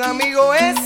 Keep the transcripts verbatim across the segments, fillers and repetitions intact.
amigo es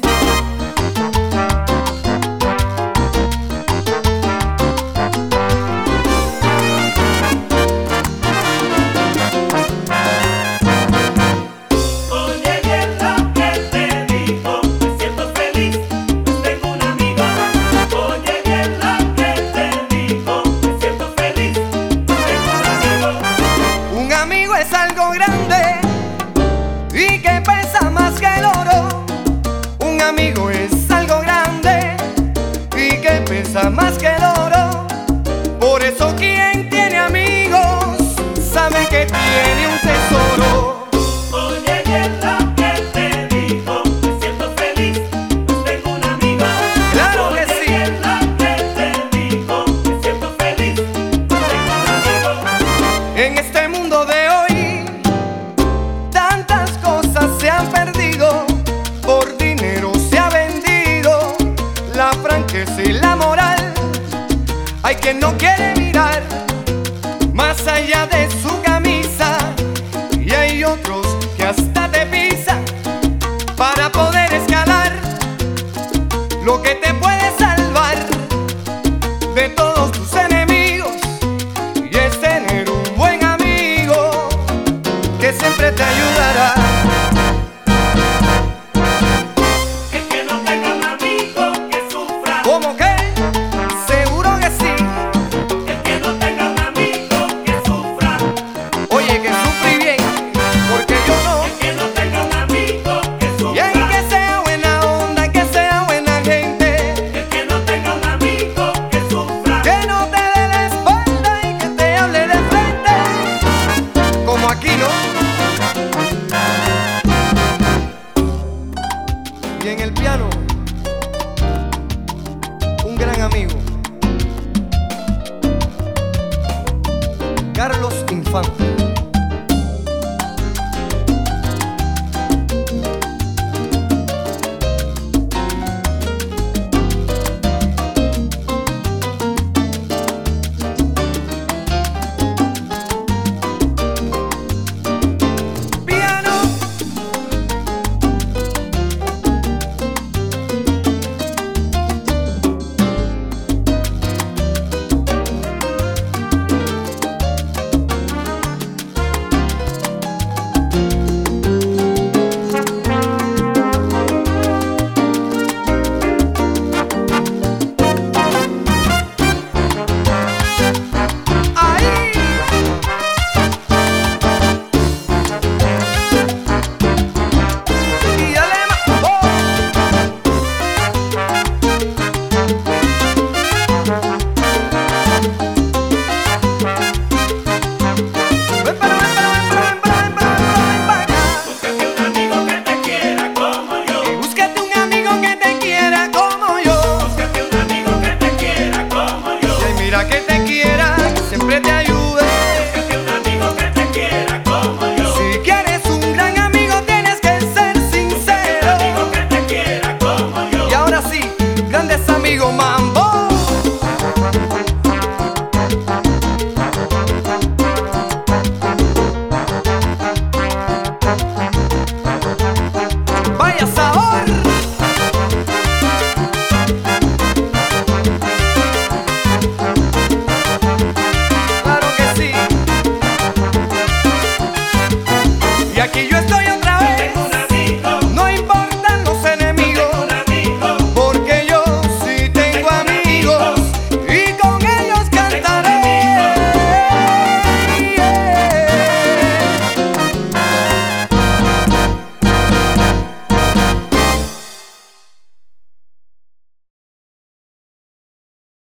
Oye bien lo que te digo, me siento feliz, pues tengo un amigo. Oye bien lo que te digo, me siento feliz, pues tengo un amigo. un amigo es algo grande y que pesa más que el oro. Un amigo es algo grande y que pesa más que el oro. Por eso quien tiene amigos sabe que tiene un tesoro. Oye bien lo que te digo, me siento feliz, pues tengo un amigo. Claro que Oye sí. bien lo que te digo, me siento feliz, pues tengo un amigo. En este mundo de hoy tantas cosas se han perdido, por dinero se ha vendido la franqueza y la moral. Hay quien no quiere mirar más allá de su